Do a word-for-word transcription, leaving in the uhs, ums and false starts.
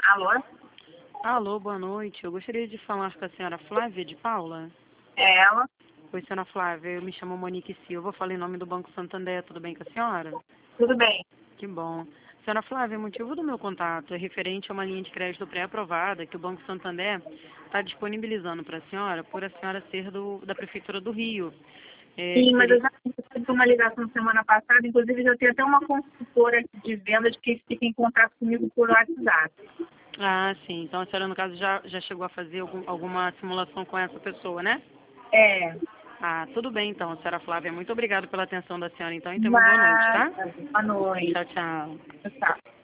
Alô? Alô, boa noite. Eu gostaria de falar com a senhora Flávia de Paula. É ela? Oi, senhora Flávia. Eu me chamo Monique Silva. Falei em nome do Banco Santander. Tudo bem com a senhora? Tudo bem. Que bom. Senhora Flávia, o motivo do meu contato é referente a uma linha de crédito pré-aprovada que o Banco Santander está disponibilizando para a senhora, por a senhora ser do, da Prefeitura do Rio. É, Sim, que mas eu seria... já recebi uma ligação semana passada, inclusive já tenho até uma consultora de vendas que fica em contato comigo por WhatsApp. Ah, sim. Então a senhora, no caso, já, já chegou a fazer algum, alguma simulação com essa pessoa, né? É, Ah, tudo bem então, senhora Flávia. Muito obrigada pela atenção da senhora, então, e tenha uma boa noite, mas, tá? boa noite. Tchau, tchau. Tchau.